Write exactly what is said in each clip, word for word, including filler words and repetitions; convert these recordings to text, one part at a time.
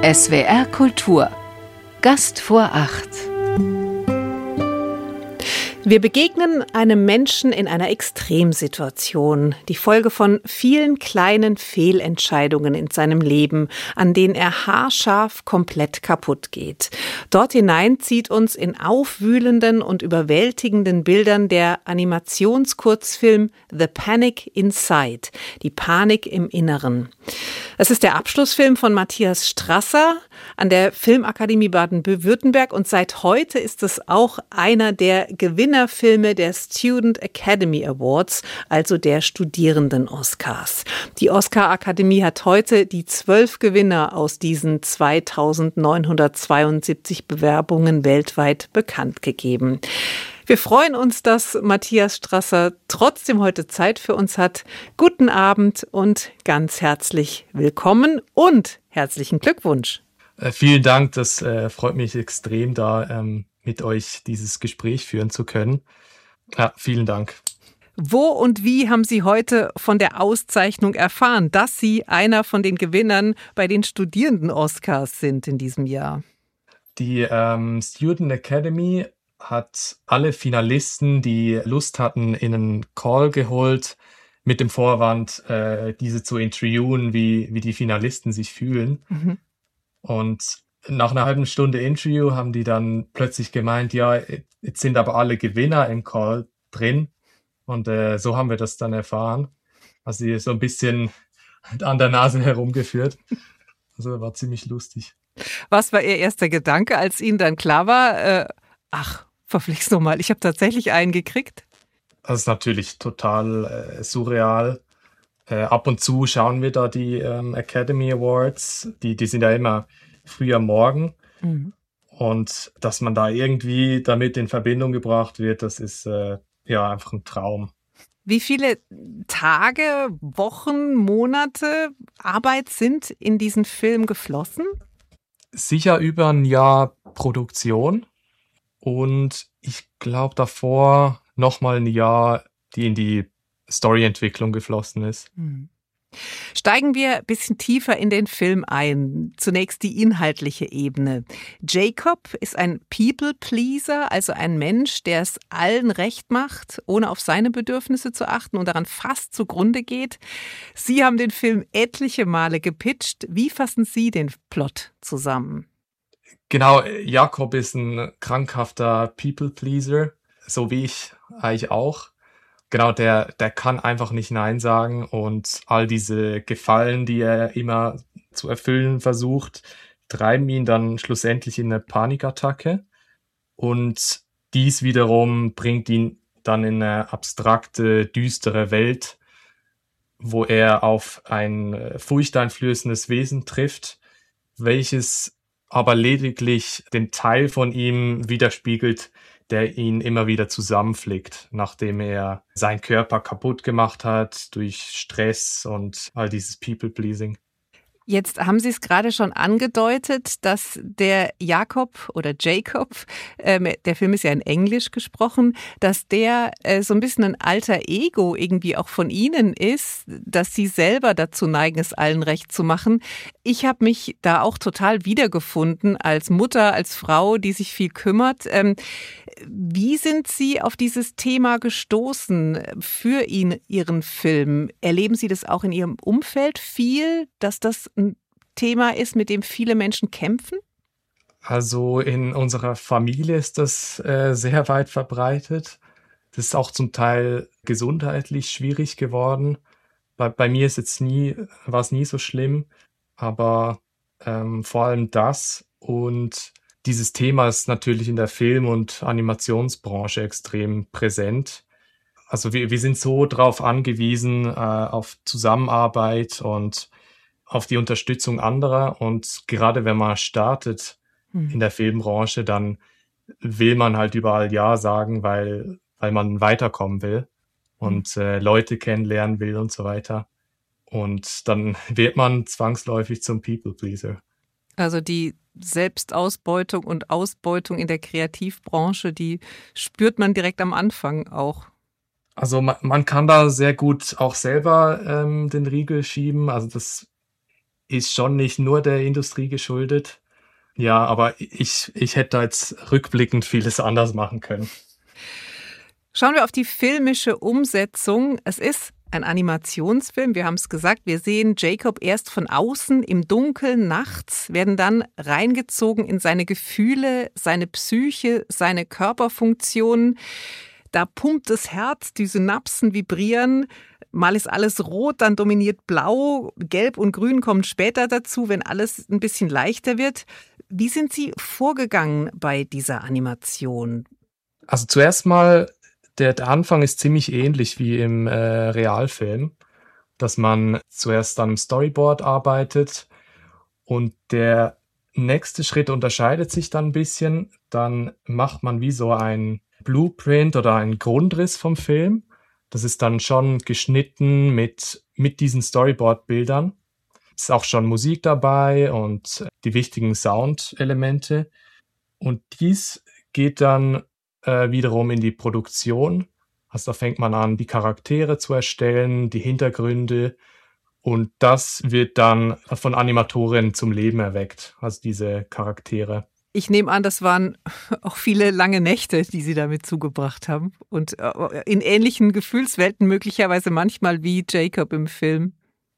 S W R Kultur. Gast vor acht. Wir begegnen einem Menschen in einer Extremsituation, die Folge von vielen kleinen Fehlentscheidungen in seinem Leben, an denen er haarscharf komplett kaputt geht. Dort hinein zieht uns in aufwühlenden und überwältigenden Bildern der Animationskurzfilm The Panic Inside, die Panik im Inneren. Es ist der Abschlussfilm von Matthias Strasser an der Filmakademie Baden-Württemberg und seit heute ist es auch einer der Gewinnerfilme der Student Academy Awards, also der Studierenden-Oscars. Die Oscar-Akademie hat heute die zwölf Gewinner aus diesen zweitausendneunhundertzweiundsiebzig Bewerbungen weltweit bekannt gegeben. Wir freuen uns, dass Matthias Strasser trotzdem heute Zeit für uns hat. Guten Abend und ganz herzlich willkommen und herzlichen Glückwunsch. Äh, vielen Dank, das äh, freut mich extrem, da ähm, mit euch dieses Gespräch führen zu können. Ja, vielen Dank. Wo und wie haben Sie heute von der Auszeichnung erfahren, dass Sie einer von den Gewinnern bei den Studierenden-Oscars sind in diesem Jahr? Die ähm, Student Academy hat alle Finalisten, die Lust hatten, in einen Call geholt, mit dem Vorwand, äh, diese zu interviewen, wie, wie die Finalisten sich fühlen. Mhm. Und nach einer halben Stunde Interview haben die dann plötzlich gemeint, ja, jetzt sind aber alle Gewinner im Call drin. Und äh, so haben wir das dann erfahren. Also so ein bisschen an der Nase herumgeführt. Also war ziemlich lustig. Was war Ihr erster Gedanke, als Ihnen dann klar war, äh, ach, verflixt nochmal, ich habe tatsächlich einen gekriegt? Das ist natürlich total äh, surreal. Äh, ab und zu schauen wir da die ähm, Academy Awards. Die, die sind ja immer früh am Morgen. Mhm. Und dass man da irgendwie damit in Verbindung gebracht wird, das ist äh, ja einfach ein Traum. Wie viele Tage, Wochen, Monate Arbeit sind in diesen Film geflossen? Sicher über ein Jahr Produktion. Und ich glaube davor nochmal ein Jahr, die in die Storyentwicklung geflossen ist. Steigen wir ein bisschen tiefer in den Film ein. Zunächst die inhaltliche Ebene. Jacob ist ein People-Pleaser, also ein Mensch, der es allen recht macht, ohne auf seine Bedürfnisse zu achten und daran fast zugrunde geht. Sie haben den Film etliche Male gepitcht. Wie fassen Sie den Plot zusammen? Genau, Jakob ist ein krankhafter People-Pleaser, so wie ich eigentlich auch. Genau, der, der kann einfach nicht Nein sagen und all diese Gefallen, die er immer zu erfüllen versucht, treiben ihn dann schlussendlich in eine Panikattacke. Und dies wiederum bringt ihn dann in eine abstrakte, düstere Welt, wo er auf ein furchteinflößendes Wesen trifft, welches aber lediglich den Teil von ihm widerspiegelt, der ihn immer wieder zusammenflickt, nachdem er seinen Körper kaputt gemacht hat durch Stress und all dieses People-Pleasing. Jetzt haben Sie es gerade schon angedeutet, dass der Jakob oder Jacob, äh, der Film ist ja in Englisch gesprochen, dass der äh, so ein bisschen ein alter Ego irgendwie auch von Ihnen ist, dass Sie selber dazu neigen, es allen recht zu machen. Ich habe mich da auch total wiedergefunden als Mutter, als Frau, die sich viel kümmert. Ähm, wie sind Sie auf dieses Thema gestoßen für ihn, Ihren Film? Erleben Sie das auch in Ihrem Umfeld viel, dass das ein Thema ist, mit dem viele Menschen kämpfen? Also in unserer Familie ist das äh, sehr weit verbreitet. Das ist auch zum Teil gesundheitlich schwierig geworden. Bei, bei mir ist jetzt nie, war es nie so schlimm, aber ähm, vor allem das und dieses Thema ist natürlich in der Film- und Animationsbranche extrem präsent. Also wir, wir sind so darauf angewiesen, äh, auf Zusammenarbeit und auf die Unterstützung anderer. Und gerade wenn man startet hm. in der Filmbranche, dann will man halt überall Ja sagen, weil, weil man weiterkommen will und hm. äh, Leute kennenlernen will und so weiter. Und dann wird man zwangsläufig zum People-Pleaser. Also die Selbstausbeutung und Ausbeutung in der Kreativbranche, die spürt man direkt am Anfang auch. Also man, man kann da sehr gut auch selber ähm, den Riegel schieben. Also das ist schon nicht nur der Industrie geschuldet. Ja, aber ich, ich hätte da jetzt rückblickend vieles anders machen können. Schauen wir auf die filmische Umsetzung. Es ist ein Animationsfilm, wir haben es gesagt. Wir sehen Jacob erst von außen im Dunkeln nachts, werden dann reingezogen in seine Gefühle, seine Psyche, seine Körperfunktionen. Da pumpt das Herz, die Synapsen vibrieren. Mal ist alles rot, dann dominiert blau, gelb und grün kommen später dazu, wenn alles ein bisschen leichter wird. Wie sind Sie vorgegangen bei dieser Animation? Also zuerst mal, der, der Anfang ist ziemlich ähnlich wie im äh, Realfilm, dass man zuerst am Storyboard arbeitet und der nächste Schritt unterscheidet sich dann ein bisschen. Dann macht man wie so ein Blueprint oder einen Grundriss vom Film. Das ist dann schon geschnitten mit, mit diesen Storyboard-Bildern. Ist auch schon Musik dabei und die wichtigen Soundelemente. Und dies geht dann äh, wiederum in die Produktion. Also da fängt man an, die Charaktere zu erstellen, die Hintergründe. Und das wird dann von Animatoren zum Leben erweckt, also diese Charaktere. Ich nehme an, das waren auch viele lange Nächte, die Sie damit zugebracht haben. Und in ähnlichen Gefühlswelten möglicherweise manchmal wie Jacob im Film.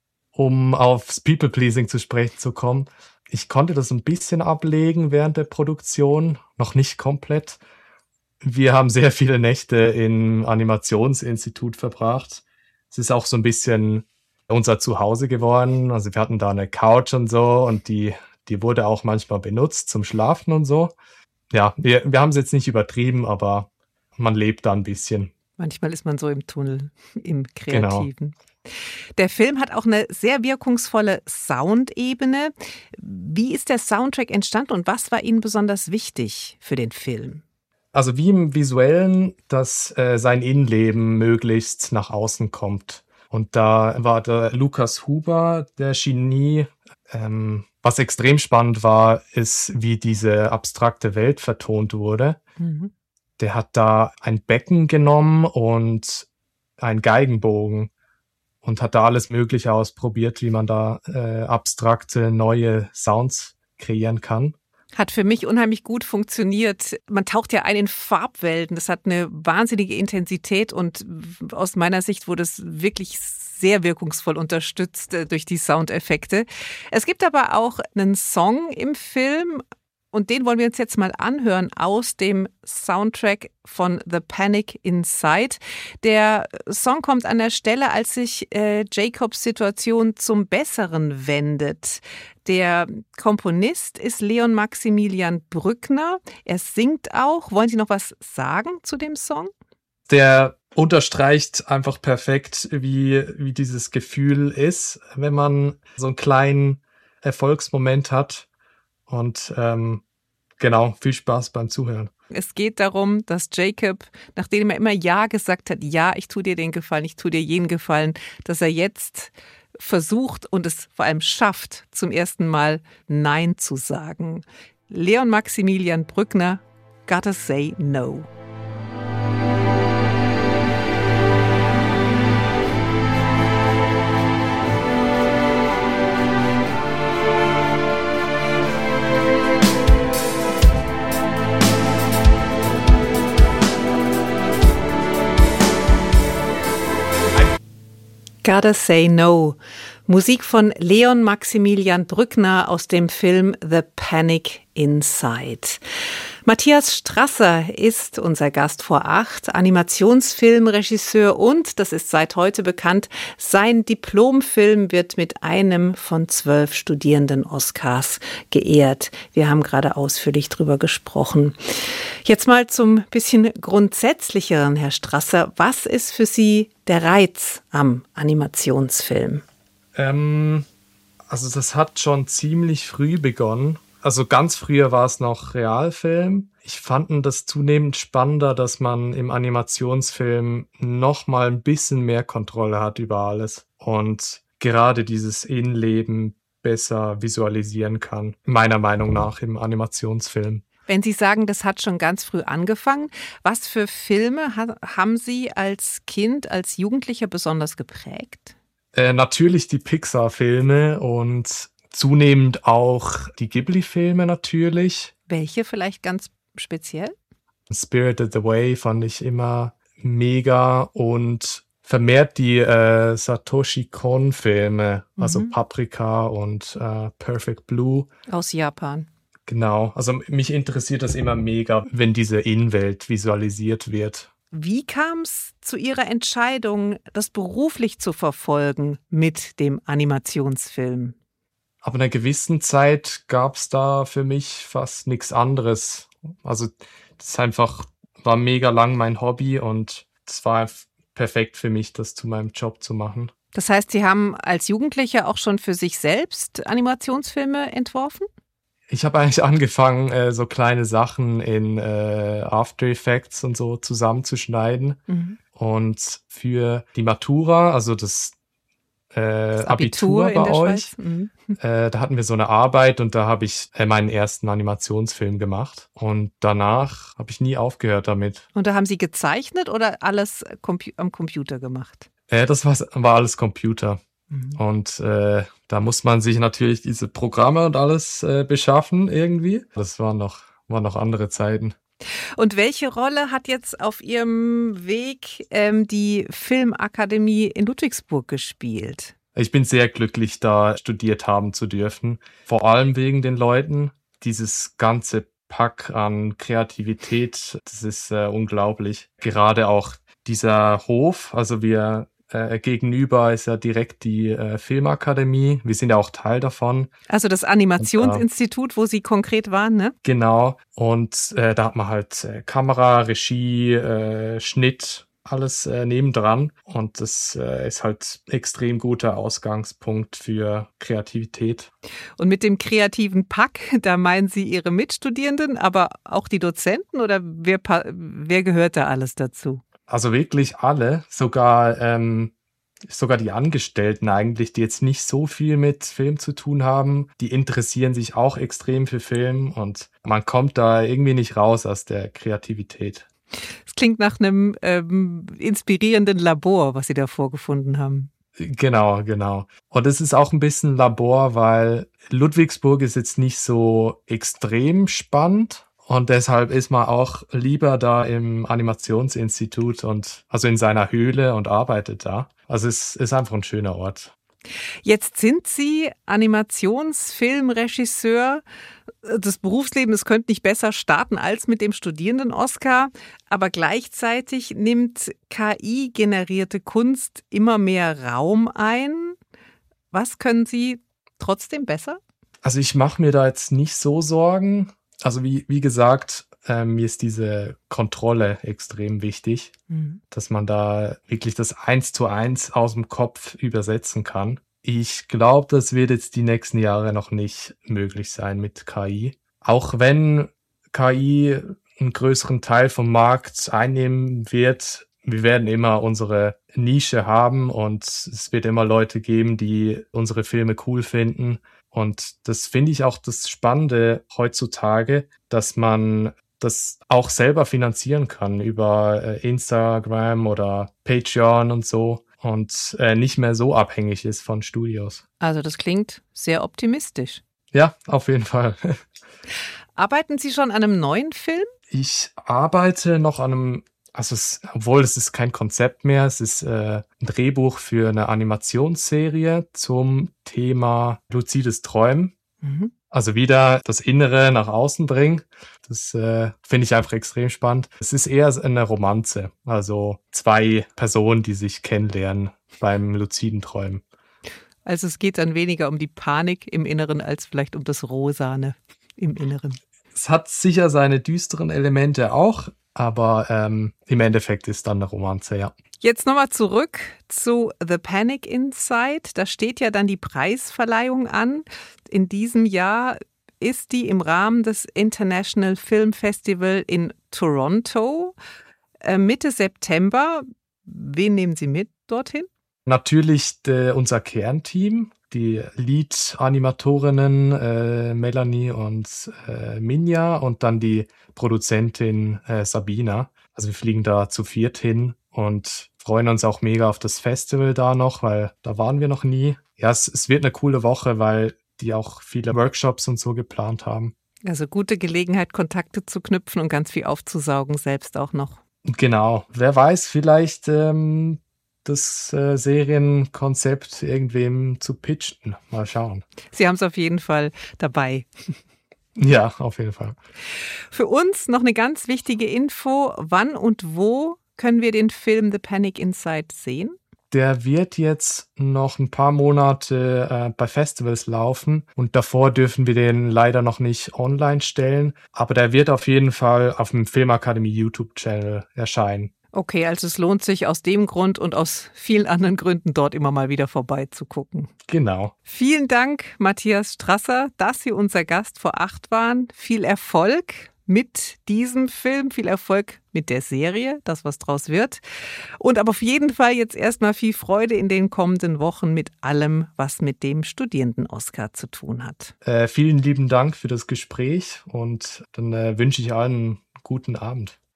Um aufs People-Pleasing zu sprechen zu kommen. Ich konnte das ein bisschen ablegen während der Produktion, noch nicht komplett. Wir haben sehr viele Nächte im Animationsinstitut verbracht. Es ist auch so ein bisschen unser Zuhause geworden. Also wir hatten da eine Couch und so und die, die wurde auch manchmal benutzt zum Schlafen und so. Ja, wir, wir haben es jetzt nicht übertrieben, aber man lebt da ein bisschen. Manchmal ist man so im Tunnel, im Kreativen. Genau. Der Film hat auch eine sehr wirkungsvolle Soundebene. Wie ist der Soundtrack entstanden und was war Ihnen besonders wichtig für den Film? Also wie im Visuellen, dass äh, sein Innenleben möglichst nach außen kommt. Und da war der Lukas Huber, der Genie. Ähm, was extrem spannend war, ist, wie diese abstrakte Welt vertont wurde. Mhm. Der hat da ein Becken genommen und einen Geigenbogen und hat da alles Mögliche ausprobiert, wie man da äh, abstrakte, neue Sounds kreieren kann. Hat für mich unheimlich gut funktioniert. Man taucht ja ein in Farbwelten. Das hat eine wahnsinnige Intensität und aus meiner Sicht wurde es wirklich sehr wirkungsvoll unterstützt durch die Soundeffekte. Es gibt aber auch einen Song im Film und den wollen wir uns jetzt mal anhören aus dem Soundtrack von The Panic Inside. Der Song kommt an der Stelle, als sich äh, Jacobs Situation zum Besseren wendet. Der Komponist ist Leon Maximilian Brückner. Er singt auch. Wollen Sie noch was sagen zu dem Song? Der unterstreicht einfach perfekt, wie, wie dieses Gefühl ist, wenn man so einen kleinen Erfolgsmoment hat. Und ähm, genau, viel Spaß beim Zuhören. Es geht darum, dass Jacob, nachdem er immer Ja gesagt hat, ja, ich tue dir den Gefallen, ich tue dir jenen Gefallen, dass er jetzt versucht und es vor allem schafft, zum ersten Mal Nein zu sagen. Leon Maximilian Brückner, Gotta Say No. Gotta Say No. Musik von Leon Maximilian Brückner aus dem Film The Panic Inside. Matthias Strasser ist unser Gast vor acht, Animationsfilmregisseur und, das ist seit heute bekannt, sein Diplomfilm wird mit einem von zwölf Studierenden-Oscars geehrt. Wir haben gerade ausführlich drüber gesprochen. Jetzt mal zum bisschen grundsätzlicheren, Herr Strasser. Was ist für Sie der Reiz am Animationsfilm? Ähm, also das hat schon ziemlich früh begonnen. Also ganz früher war es noch Realfilm. Ich fand das zunehmend spannender, dass man im Animationsfilm noch mal ein bisschen mehr Kontrolle hat über alles und gerade dieses Innenleben besser visualisieren kann, meiner Meinung nach im Animationsfilm. Wenn Sie sagen, das hat schon ganz früh angefangen, was für Filme ha- haben Sie als Kind, als Jugendlicher besonders geprägt? Äh, natürlich die Pixar-Filme und Zunehmend auch die Ghibli-Filme natürlich. Welche vielleicht ganz speziell? Spirited Away fand ich immer mega und vermehrt die äh, Satoshi Kon-Filme, mhm. also Paprika und äh, Perfect Blue. Aus Japan. Genau, also mich interessiert das immer mega, wenn diese Innenwelt visualisiert wird. Wie kam es zu Ihrer Entscheidung, das beruflich zu verfolgen mit dem Animationsfilm? Ab einer gewissen Zeit gab es da für mich fast nichts anderes. Also das ist einfach, war mega lang mein Hobby und es war perfekt für mich, das zu meinem Job zu machen. Das heißt, Sie haben als Jugendlicher auch schon für sich selbst Animationsfilme entworfen? Ich habe eigentlich angefangen, äh, so kleine Sachen in äh, After Effects und so zusammenzuschneiden. Mhm. Und für die Matura, also das, äh, das Abitur, Abitur bei euch, mhm. äh, da hatten wir so eine Arbeit und da habe ich äh, meinen ersten Animationsfilm gemacht. Und danach habe ich nie aufgehört damit. Und da haben Sie gezeichnet oder alles Compu- am Computer gemacht? Äh, das war, war alles Computer. Und äh, da muss man sich natürlich diese Programme und alles äh, beschaffen irgendwie. Das waren noch, waren noch andere Zeiten. Und welche Rolle hat jetzt auf Ihrem Weg ähm, die Filmakademie in Ludwigsburg gespielt? Ich bin sehr glücklich, da studiert haben zu dürfen. Vor allem wegen den Leuten. Dieses ganze Pack an Kreativität, das ist äh, unglaublich. Gerade auch dieser Hof, also wir Äh, gegenüber ist ja direkt die äh, Filmakademie. Wir sind ja auch Teil davon. Also das Animationsinstitut, und, äh, wo Sie konkret waren, ne? Genau. Und äh, da hat man halt äh, Kamera, Regie, äh, Schnitt, alles äh, nebendran. Und das äh, ist halt extrem guter Ausgangspunkt für Kreativität. Und mit dem kreativen Pack, da meinen Sie Ihre Mitstudierenden, aber auch die Dozenten oder wer, wer gehört da alles dazu? Also wirklich alle, sogar ähm, sogar die Angestellten eigentlich, die jetzt nicht so viel mit Film zu tun haben, die interessieren sich auch extrem für Film und man kommt da irgendwie nicht raus aus der Kreativität. Es klingt nach einem ähm, inspirierenden Labor, was Sie da vorgefunden haben. Genau, genau. Und es ist auch ein bisschen Labor, weil Ludwigsburg ist jetzt nicht so extrem spannend. Und deshalb ist man auch lieber da im Animationsinstitut und also in seiner Höhle und arbeitet da. Also es ist einfach ein schöner Ort. Jetzt sind Sie Animationsfilmregisseur. Das Berufsleben, das könnte nicht besser starten als mit dem Studierenden-Oscar. Aber gleichzeitig nimmt K I-generierte Kunst immer mehr Raum ein. Was können Sie trotzdem besser? Also ich mache mir da jetzt nicht so Sorgen. Also wie, wie gesagt, äh, mir ist diese Kontrolle extrem wichtig, mhm. dass man da wirklich das eins zu eins aus dem Kopf übersetzen kann. Ich glaube, das wird jetzt die nächsten Jahre noch nicht möglich sein mit K I. Auch wenn K I einen größeren Teil vom Markt einnehmen wird, wir werden immer unsere Nische haben und es wird immer Leute geben, die unsere Filme cool finden. Und das finde ich auch das Spannende heutzutage, dass man das auch selber finanzieren kann über äh, Instagram oder Patreon und so und äh, nicht mehr so abhängig ist von Studios. Also das klingt sehr optimistisch. Ja, auf jeden Fall. Arbeiten Sie schon an einem neuen Film? Ich arbeite noch an einem, also es, obwohl es ist kein Konzept mehr, es ist äh, ein Drehbuch für eine Animationsserie zum Thema luzides Träumen. Mhm. Also wieder das Innere nach außen bringen. Das äh, finde ich einfach extrem spannend. Es ist eher eine Romanze, also zwei Personen, die sich kennenlernen beim luziden Träumen. Also es geht dann weniger um die Panik im Inneren als vielleicht um das Rosane im Inneren. Es hat sicher seine düsteren Elemente auch, aber ähm, im Endeffekt ist dann eine Romanze, ja. Jetzt nochmal zurück zu The Panic Inside. Da steht ja dann die Preisverleihung an. In diesem Jahr ist die im Rahmen des International Film Festival in Toronto. Äh, Mitte September. Wen nehmen Sie mit dorthin? Natürlich de, unser Kernteam, die Lead-Animatorinnen äh, Melanie und äh, Minja und dann die Produzentin äh, Sabina. Also wir fliegen da zu viert hin und freuen uns auch mega auf das Festival da noch, weil da waren wir noch nie. Ja, es, es wird eine coole Woche, weil die auch viele Workshops und so geplant haben. Also gute Gelegenheit, Kontakte zu knüpfen und ganz viel aufzusaugen, selbst auch noch. Genau. Wer weiß, vielleicht ähm, das äh, Serienkonzept irgendwem zu pitchen. Mal schauen. Sie haben es auf jeden Fall dabei. Ja, auf jeden Fall. Für uns noch eine ganz wichtige Info. Wann und wo können wir den Film The Panic Inside sehen? Der wird jetzt noch ein paar Monate äh, bei Festivals laufen und davor dürfen wir den leider noch nicht online stellen, aber der wird auf jeden Fall auf dem Filmakademie YouTube-Channel erscheinen. Okay, also es lohnt sich aus dem Grund und aus vielen anderen Gründen dort immer mal wieder vorbeizugucken. Genau. Vielen Dank, Matthias Strasser, dass Sie unser Gast vor acht waren. Viel Erfolg mit diesem Film, viel Erfolg mit der Serie, das was draus wird. Und aber auf jeden Fall jetzt erstmal viel Freude in den kommenden Wochen mit allem, was mit dem Studierenden-Oscar zu tun hat. Äh, vielen lieben Dank für das Gespräch und dann äh, wünsche ich allen einen guten Abend.